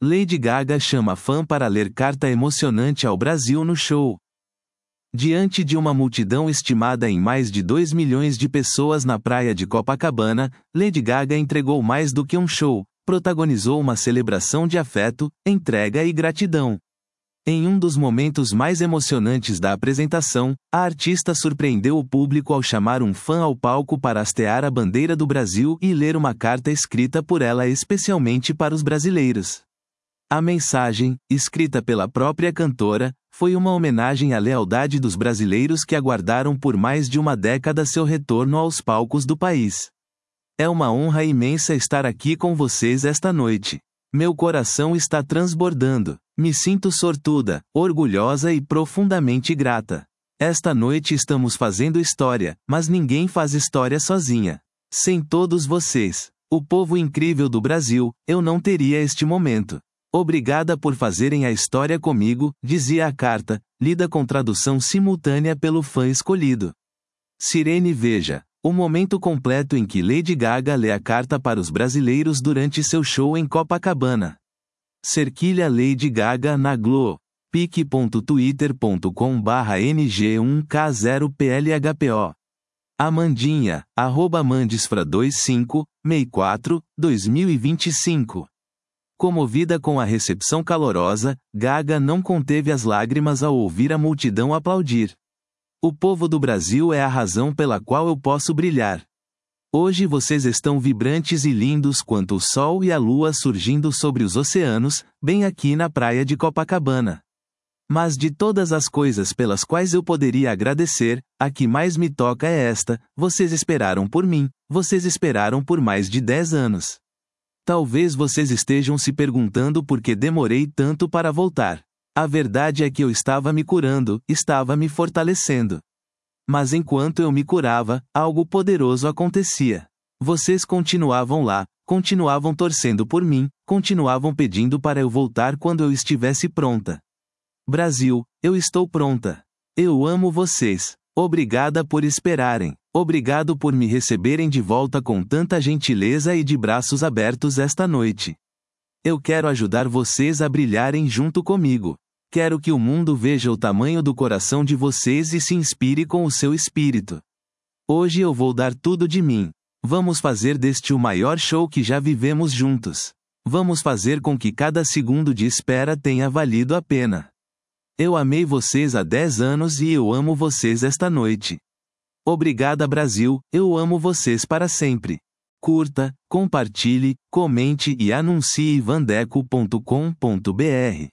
Lady Gaga chama fã para ler carta emocionante ao Brasil no show. Diante de uma multidão estimada em mais de 2 milhões de pessoas na praia de Copacabana, Lady Gaga entregou mais do que um show, protagonizou uma celebração de afeto, entrega e gratidão. Em um dos momentos mais emocionantes da apresentação, a artista surpreendeu o público ao chamar um fã ao palco para hastear a bandeira do Brasil e ler uma carta escrita por ela especialmente para os brasileiros. A mensagem, escrita pela própria cantora, foi uma homenagem à lealdade dos brasileiros que aguardaram por mais de uma década seu retorno aos palcos do país. É uma honra imensa estar aqui com vocês esta noite. Meu coração está transbordando. Me sinto sortuda, orgulhosa e profundamente grata. Esta noite estamos fazendo história, mas ninguém faz história sozinha. Sem todos vocês, o povo incrível do Brasil, eu não teria este momento. Obrigada por fazerem a história comigo, dizia a carta, lida com tradução simultânea pelo fã escolhido. Sirene veja, o momento completo em que Lady Gaga lê a carta para os brasileiros durante seu show em Copacabana. Cerquilha Lady Gaga na Glow. pic.twitter.com/ng1k0plhpo. Amandinha, @mandisfra25, May 4, 2025. Comovida com a recepção calorosa, Gaga não conteve as lágrimas ao ouvir a multidão aplaudir. O povo do Brasil é a razão pela qual eu posso brilhar. Hoje vocês estão vibrantes e lindos quanto o sol e a lua surgindo sobre os oceanos, bem aqui na praia de Copacabana. Mas de todas as coisas pelas quais eu poderia agradecer, a que mais me toca é esta: vocês esperaram por mim, vocês esperaram por mais de 10 anos. Talvez vocês estejam se perguntando por que demorei tanto para voltar. A verdade é que eu estava me curando, estava me fortalecendo. Mas enquanto eu me curava, algo poderoso acontecia. Vocês continuavam lá, continuavam torcendo por mim, continuavam pedindo para eu voltar quando eu estivesse pronta. Brasil, eu estou pronta. Eu amo vocês. Obrigada por esperarem. Obrigado por me receberem de volta com tanta gentileza e de braços abertos esta noite. Eu quero ajudar vocês a brilharem junto comigo. Quero que o mundo veja o tamanho do coração de vocês e se inspire com o seu espírito. Hoje eu vou dar tudo de mim. Vamos fazer deste o maior show que já vivemos juntos. Vamos fazer com que cada segundo de espera tenha valido a pena. Eu amei vocês há 10 anos e eu amo vocês esta noite. Obrigada Brasil, eu amo vocês para sempre. Curta, compartilhe, comente e anuncie vandeco.com.br.